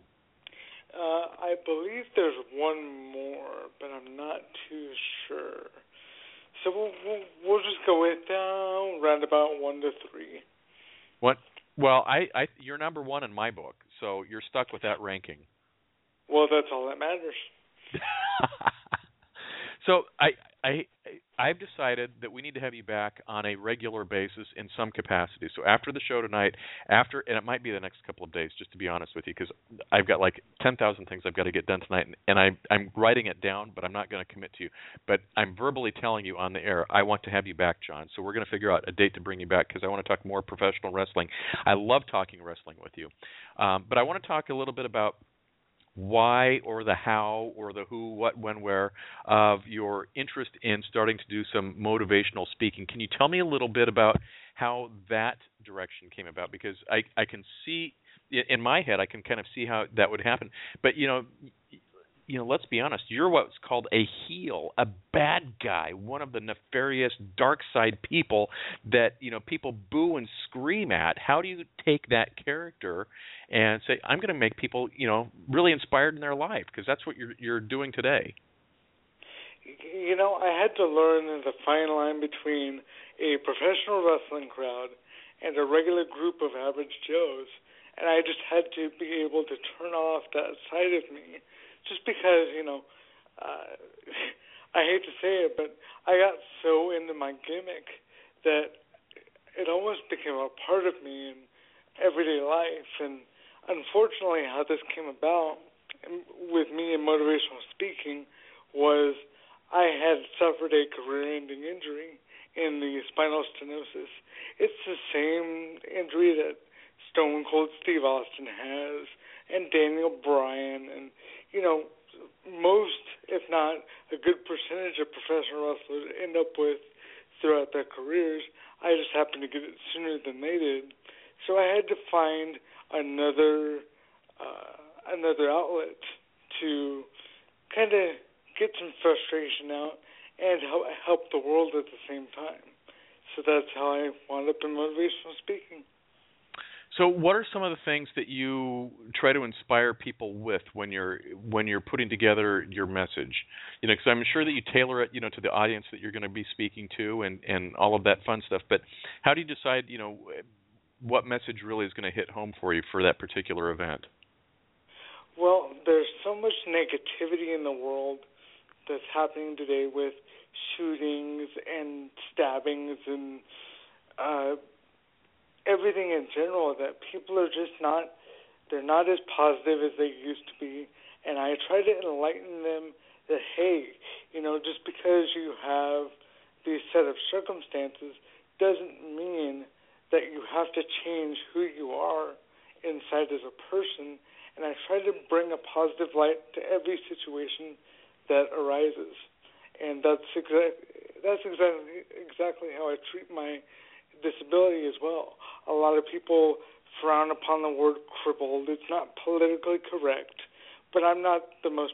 I believe there's one more, but I'm not too sure. So we'll just go with round about 1 to 3. What? Well, you're number 1 in my book, so you're stuck with that ranking. Well, that's all that matters. So I've decided that we need to have you back on a regular basis in some capacity. So after the show tonight, and it might be the next couple of days, just to be honest with you, because I've got like 10,000 things I've got to get done tonight, and I'm writing it down, but I'm not going to commit to you. But I'm verbally telling you on the air, I want to have you back, John. So we're going to figure out a date to bring you back, because I want to talk more professional wrestling. I love talking wrestling with you. But I want to talk a little bit about why or the how or the who, what, when, where of your interest in starting to do some motivational speaking. Can you tell me a little bit about how that direction came about? Because I can see, in my head, I can kind of see how that would happen. But, let's be honest, you're what's called a heel, a bad guy, one of the nefarious dark side people that, people boo and scream at. How do you take that character and say, I'm going to make people, really inspired in their life? Because that's what you're doing today. I had to learn the fine line between a professional wrestling crowd and a regular group of average Joes. And I just had to be able to turn off that side of me, just because, I hate to say it, but I got so into my gimmick that it almost became a part of me in everyday life. And unfortunately, how this came about with me in motivational speaking was I had suffered a career-ending injury in the spinal stenosis. It's the same injury that Stone Cold Steve Austin has, and Daniel Bryan, and, most, if not a good percentage of professional wrestlers end up with throughout their careers. I just happened to get it sooner than they did. So I had to find another outlet to kind of get some frustration out and help the world at the same time. So that's how I wound up in motivational speaking. So what are some of the things that you try to inspire people with when you're putting together your message? Because I'm sure that you tailor it, to the audience that you're going to be speaking to and all of that fun stuff. But how do you decide, what message really is going to hit home for you for that particular event? Well, there's so much negativity in the world that's happening today with shootings and stabbings and everything in general, that people are just they're not as positive as they used to be. And I try to enlighten them that, hey, just because you have these set of circumstances doesn't mean that you have to change who you are inside as a person. And I try to bring a positive light to every situation that arises. And that's exactly how I treat my disability as well. A lot of people frown upon the word crippled. It's not politically correct, but I'm not the most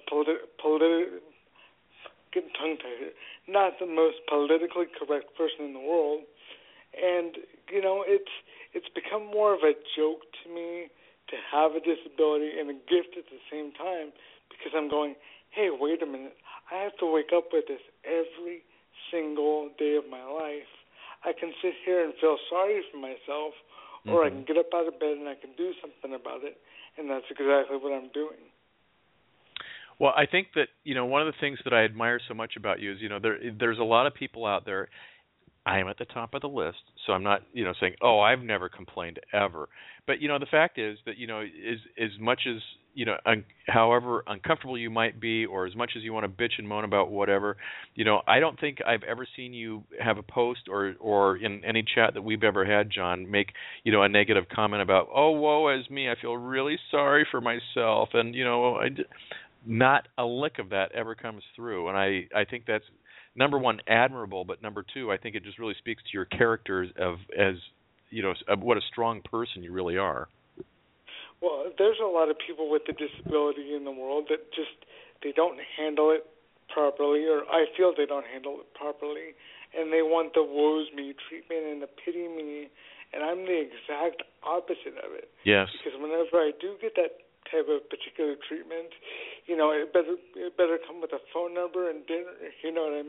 getting tongue-tied here, not the most politically correct person in the world. And, it's become more of a joke to me to have a disability and a gift at the same time, because I'm going, hey, wait a minute, I have to wake up with this every single day of my life. I can sit here and feel sorry for myself, or I can get up out of bed and I can do something about it, and that's exactly what I'm doing. Well, I think that, one of the things that I admire so much about you is, there's a lot of people out there. I am at the top of the list, so I'm not, saying, oh, I've never complained ever. But, the fact is that, as much as, however uncomfortable you might be, or as much as you want to bitch and moan about whatever, I don't think I've ever seen you have a post or in any chat that we've ever had, John, make, a negative comment about, oh, woe is me, I feel really sorry for myself. And, not a lick of that ever comes through. And I think that's, number one, admirable, but number two, I think it just really speaks to your character of what a strong person you really are. Well, there's a lot of people with a disability in the world that they don't handle it properly, or I feel they don't handle it properly, and they want the woes me treatment and the pity me, and I'm the exact opposite of it. Yes. Because whenever I do get that type of particular treatment, it better come with a phone number and dinner. You know what I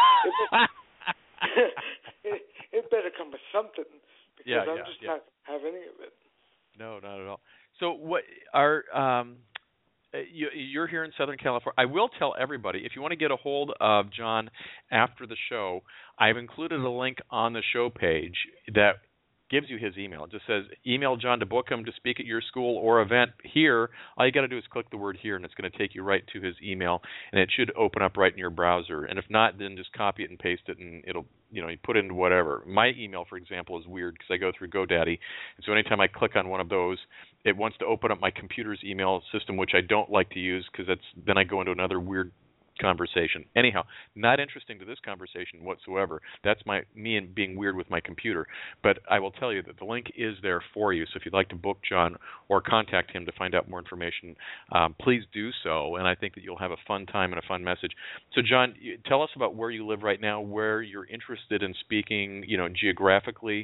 mean? It better come with something, because I'm just not going to have any of it. No, not at all. So what are you're here in Southern California. I will tell everybody, if you want to get a hold of John after the show, I've included a link on the show page that gives you his email. It just says, email John to book him to speak at your school or event here. All you got to do is click the word here, and it's going to take you right to his email, and it should open up right in your browser. And if not, then just copy it and paste it, and it'll, you put it into whatever. My email, for example, is weird because I go through GoDaddy, and so anytime I click on one of those, it wants to open up my computer's email system, which I don't like to use because then I go into another weird conversation. Anyhow, not interesting to this conversation whatsoever. That's me and being weird with my computer. But I will tell you that the link is there for you. So if you'd like to book John or contact him to find out more information, please do so. And I think that you'll have a fun time and a fun message. So John, tell us about where you live right now, where you're interested in speaking, geographically.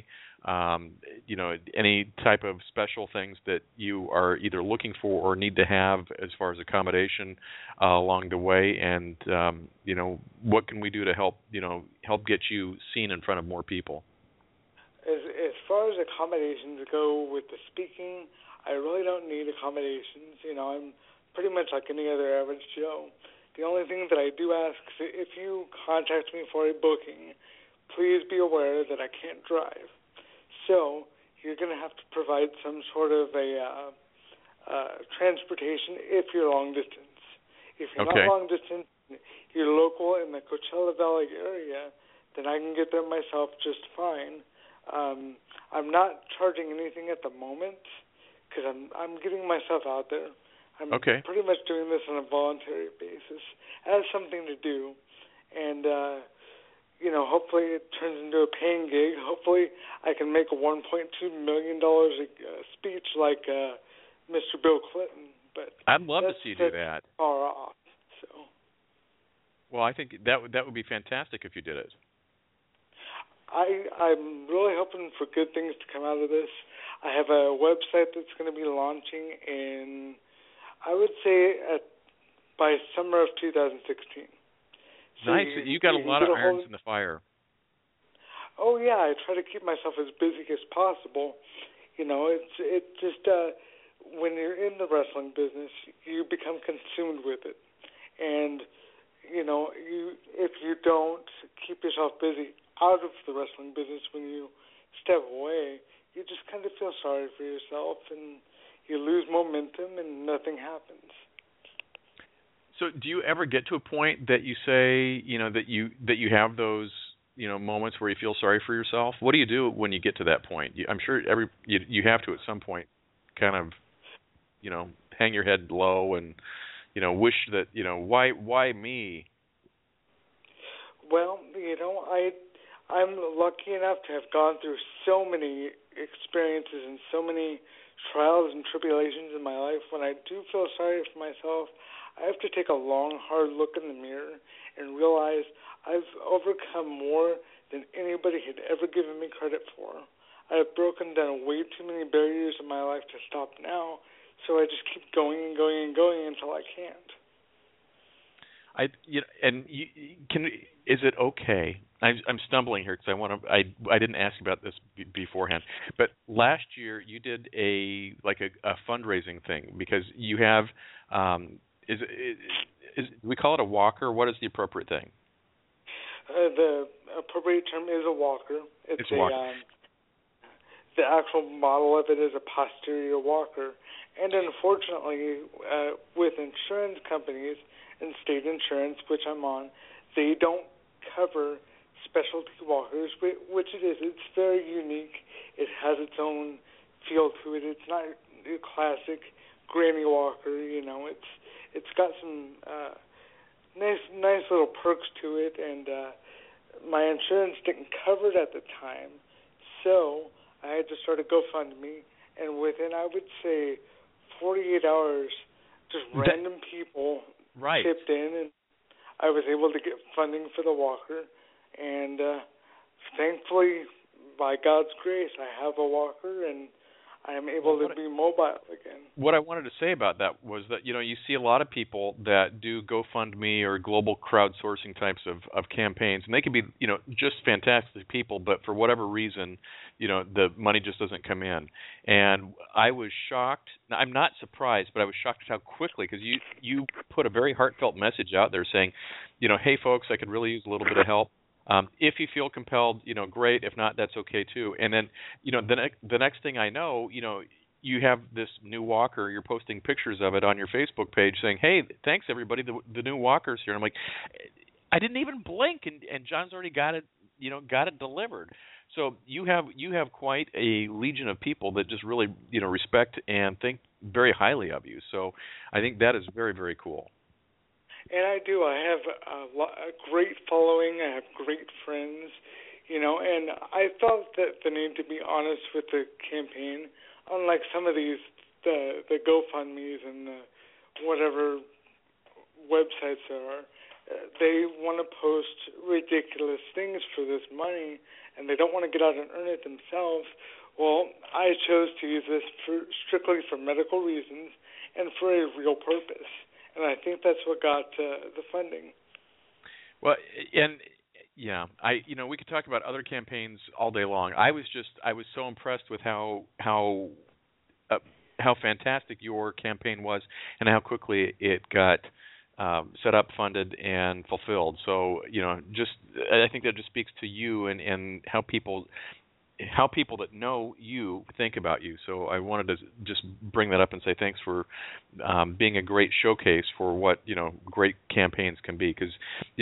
Any type of special things that you are either looking for or need to have as far as accommodation along the way, and what can we do to help get you seen in front of more people? As far as accommodations go with the speaking, I really don't need accommodations. I'm pretty much like any other average Joe. The only thing that I do ask is if you contact me for a booking, please be aware that I can't drive. So you're going to have to provide some sort of a transportation if you're long distance. If you're not long distance, you're local in the Coachella Valley area, then I can get there myself just fine. I'm not charging anything at the moment because I'm getting myself out there. I'm pretty much doing this on a voluntary basis as something to do, and hopefully it turns into a paying gig. Hopefully I can make a $1.2 million speech like Mr. Bill Clinton. But I'd love to see you do that. Far off. So. Well, I think that would be fantastic if you did it. I'm really hoping for good things to come out of this. I have a website that's going to be launching in, I would say, by summer of 2016. So nice. You got a lot of irons in the fire. Oh yeah, I try to keep myself as busy as possible. It's just when you're in the wrestling business, you become consumed with it, and if you don't keep yourself busy out of the wrestling business when you step away, you just kind of feel sorry for yourself, and you lose momentum, and nothing happens. So do you ever get to a point that you say, that you have those, moments where you feel sorry for yourself? What do you do when you get to that point? I'm sure you have to at some point kind of, hang your head low and, wish that, why me? Well, I'm lucky enough to have gone through so many experiences and so many trials and tribulations in my life. When I do feel sorry for myself, I have to take a long, hard look in the mirror and realize I've overcome more than anybody had ever given me credit for. I've broken down way too many barriers in my life to stop now, so I just keep going and going and going until I can't. Is it okay? I'm stumbling here because I didn't ask about this beforehand. But last year you did a fundraising thing because you have. We call it a walker? What is the appropriate thing? The appropriate term is a walker. It's a walker. The actual model of it is a posterior walker. And unfortunately, with insurance companies and state insurance, which I'm on, they don't cover specialty walkers, which it is. It's very unique. It has its own feel to it. It's not a classic granny walker. It's got some nice little perks to it, and my insurance didn't cover it at the time, so I had to start a GoFundMe, and within, I would say, 48 hours, just random people chipped in, and I was able to get funding for the walker, and thankfully, by God's grace, I have a walker, and I am able to be mobile again. What I wanted to say about that was that, you see a lot of people that do GoFundMe or global crowdsourcing types of campaigns, and they can be, just fantastic people, but for whatever reason, the money just doesn't come in. And I was shocked. Now, I'm not surprised, but I was shocked at how quickly, because you put a very heartfelt message out there saying, hey, folks, I could really use a little bit of help. If you feel compelled, great. If not, that's okay too. And then, the next thing I know, you have this new walker. You're posting pictures of it on your Facebook page, saying, "Hey, thanks everybody. The new walker's here." And I'm like, I didn't even blink, and John's already got it, got it delivered. So you have quite a legion of people that just really, respect and think very highly of you. So I think that is very, very cool. And I do. I have a great following. I have great friends, and I felt that the need to be honest with the campaign, unlike some of these, the GoFundMes and the whatever websites there are. They want to post ridiculous things for this money, and they don't want to get out and earn it themselves. Well, I chose to use this strictly for medical reasons and for a real purpose, and I think that's what got the funding. Well, and yeah, we could talk about other campaigns all day long. I was so impressed with how fantastic your campaign was and how quickly it got set up, funded, and fulfilled. So, I think that just speaks to you and how people that know you think about you. So I wanted to just bring that up and say thanks for being a great showcase for what, great campaigns can be. Because,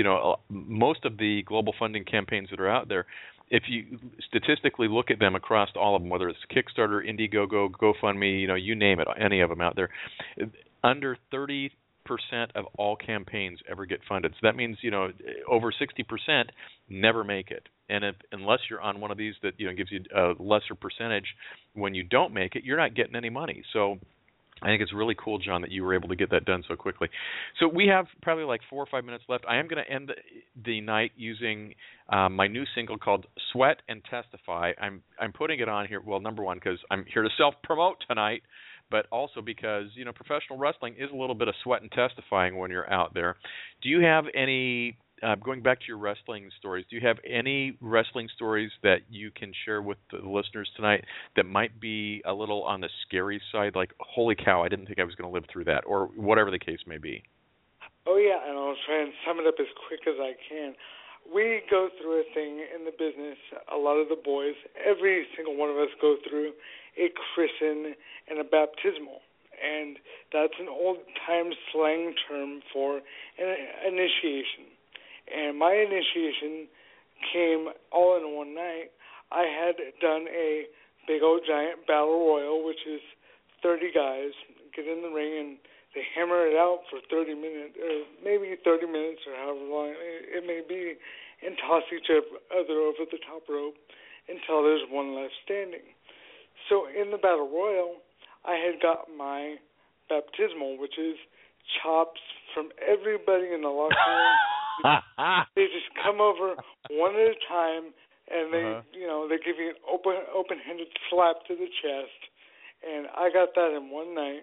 most of the global funding campaigns that are out there, if you statistically look at them across all of them, whether it's Kickstarter, Indiegogo, GoFundMe, you name it, any of them out there, under 30% of all campaigns ever get funded. So that means, over 60% never make it. And unless you're on one of these that, gives you a lesser percentage, when you don't make it, you're not getting any money. So I think it's really cool, John, that you were able to get that done so quickly. So we have probably like 4 or 5 minutes left. I am going to end the night using my new single called Sweat and Testify. I'm putting it on here, well, number one, because I'm here to self-promote tonight, but also because, professional wrestling is a little bit of sweat and testifying when you're out there. Do you have any, going back to your wrestling stories, do you have any wrestling stories that you can share with the listeners tonight that might be a little on the scary side, like, holy cow, I didn't think I was going to live through that, or whatever the case may be? Oh, yeah, and I'll try and sum it up as quick as I can. We go through a thing in the business, a lot of the boys, every single one of us go through a christen and a baptismal. And that's an old-time slang term for an initiation. And my initiation came all in one night. I had done a big old giant battle royal, which is 30 guys get in the ring and they hammer it out for 30 minutes, or maybe 30 minutes, or however long it may be, and toss each other over the top rope until there's one left standing. So in the battle royal, I had got my baptismal, which is chops from everybody in the locker room. They just come over one at a time, and they, they give you an open-handed slap to the chest. And I got that in one night.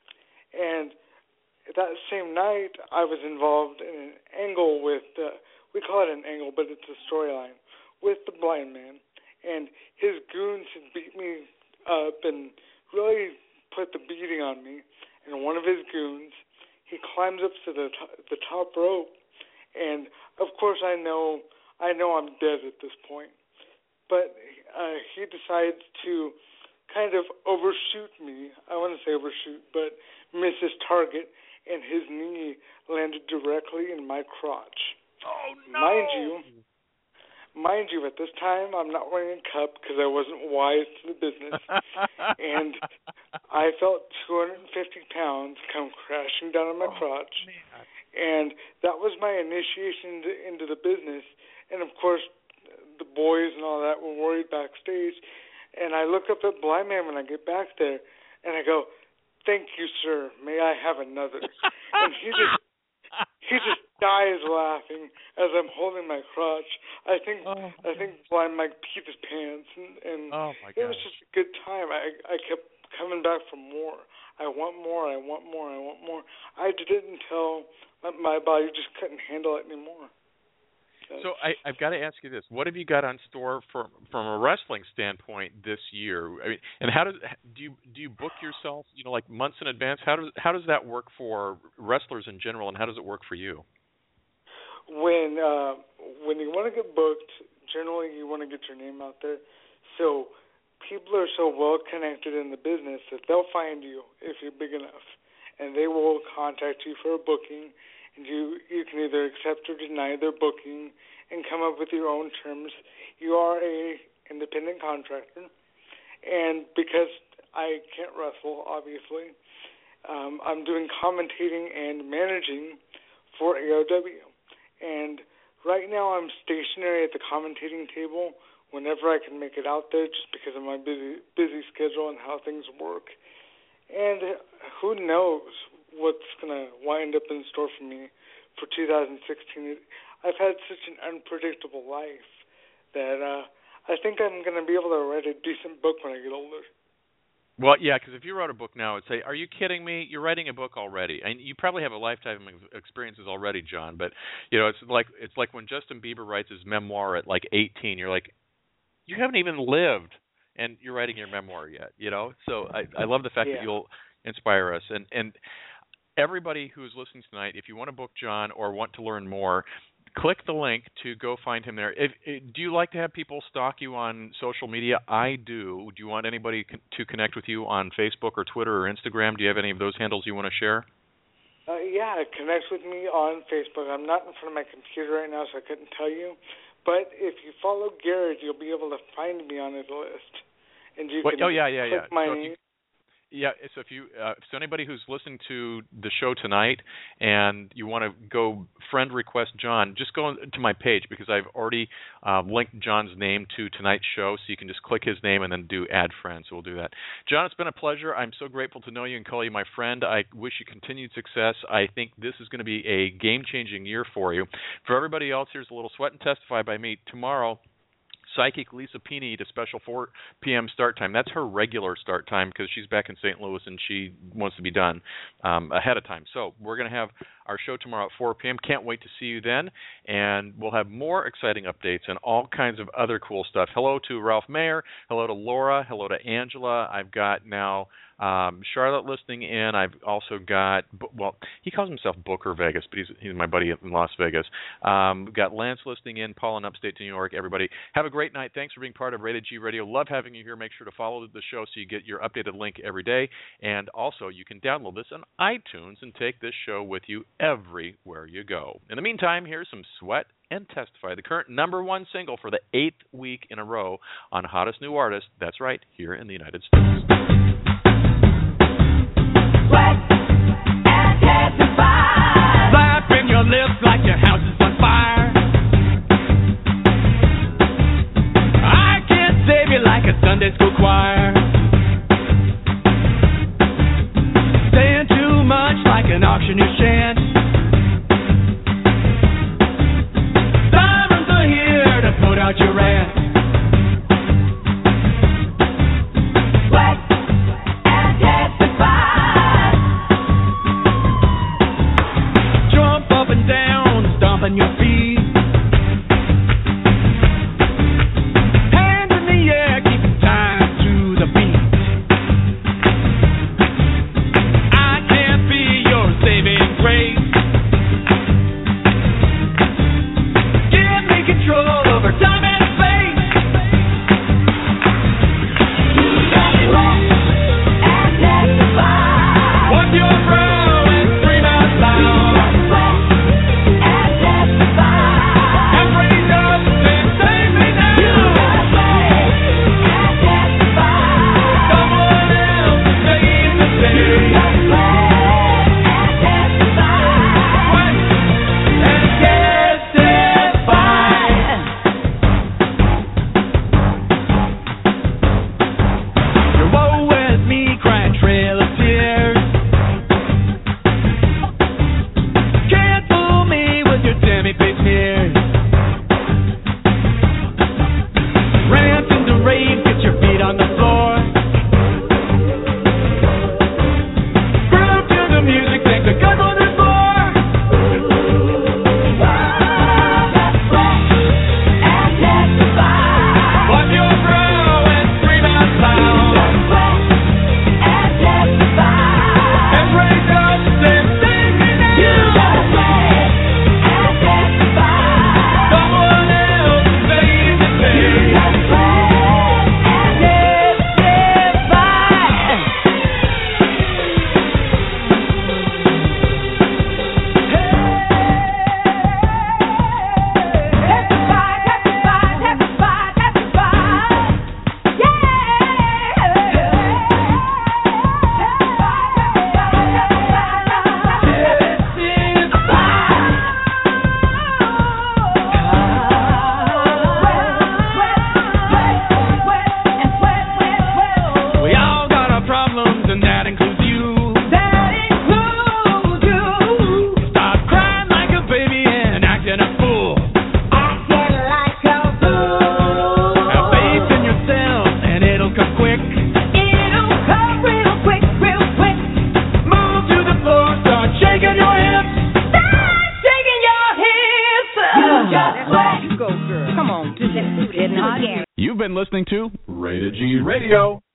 And that same night, I was involved in an angle with, we call it an angle, but it's a storyline, with the blind man. And his goons had beat me up and really put the beating on me. And one of his goons, he climbs up to the top rope. And, of course, I know I'm dead at this point. But he decides to kind of overshoot me. I want to say overshoot, but miss his target, and his knee landed directly in my crotch. Oh, no! Mind you, at this time, I'm not wearing a cup because I wasn't wise to the business. And I felt 250 pounds come crashing down on my crotch. Man. And that was my initiation into the business. And, of course, the boys and all that were worried backstage. And I look up at Blind Man when I get back there, and I go, "Thank you, sir. May I have another?" And he just dies laughing as I'm holding my crotch. I think Blind Mike peed his pants, and it was just a good time. I kept coming back for more. I want more. I want more. I want more. I did it until my body just couldn't handle it anymore. So I've got to ask you this: what have you got on store from a wrestling standpoint this year? I mean, and how do you book yourself? Like months in advance. How does that work for wrestlers in general, and how does it work for you? When you want to get booked, generally you want to get your name out there. So people are so well connected in the business that they'll find you if you're big enough, and they will contact you for a booking. And you can either accept or deny their booking and come up with your own terms. You are a independent contractor. And because I can't wrestle, obviously, I'm doing commentating and managing for AOW. And right now I'm stationary at the commentating table whenever I can make it out there, just because of my busy schedule and how things work. And who knows what's going to wind up in store for me for 2016. I've had such an unpredictable life that I think I'm going to be able to write a decent book when I get older. Well, yeah, because if you wrote a book now, I'd say, are you kidding me? You're writing a book already. And you probably have a lifetime of experiences already, John. But, it's like when Justin Bieber writes his memoir at like 18, you're like, you haven't even lived, and you're writing your memoir yet, So I love the fact that you'll inspire us. And everybody who is listening tonight, if you want to book John or want to learn more, click the link to go find him there. Do you like to have people stalk you on social media? I do. Do you want anybody to connect with you on Facebook or Twitter or Instagram? Do you have any of those handles you want to share? Yeah, connect with me on Facebook. I'm not in front of my computer right now, so I couldn't tell you. But if you follow Garrett, you'll be able to find me on his list. And you can click my name. So if anybody who's listening to the show tonight and you want to go friend request John, just go to my page, because I've already linked John's name to tonight's show, so you can just click his name and then do add friend. So we'll do that. John, it's been a pleasure. I'm so grateful to know you and call you my friend. I wish you continued success. I think this is going to be a game-changing year for you. For everybody else, here's a little Sweat and Testify by me. Tomorrow, Psychic Lisa Pini at a special 4 p.m. start time. That's her regular start time, because she's back in St. Louis and she wants to be done ahead of time. So we're going to have our show tomorrow at 4 p.m. Can't wait to see you then. And we'll have more exciting updates and all kinds of other cool stuff. Hello to Ralph Mayer. Hello to Laura. Hello to Angela. I've got now Charlotte listening in. I've also got, he calls himself Booker Vegas, but he's my buddy in Las Vegas. We've got Lance listening in, Paul in upstate New York. Everybody, have a great night. Thanks for being part of Rated G Radio. Love having you here. Make sure to follow the show so you get your updated link every day. And also, you can download this on iTunes and take this show with you everywhere you go. In the meantime, here's some Sweat and Testify, the current #1 single for the 8th week in a row on Hottest New Artist. That's right, here in the United States. Sweat and testify. Slapping your lips like your house is on fire. I can't save you like a Sunday school choir. Saying too much like an auctioneer chant. Sirens are here to put out your rant. Sweat Radio.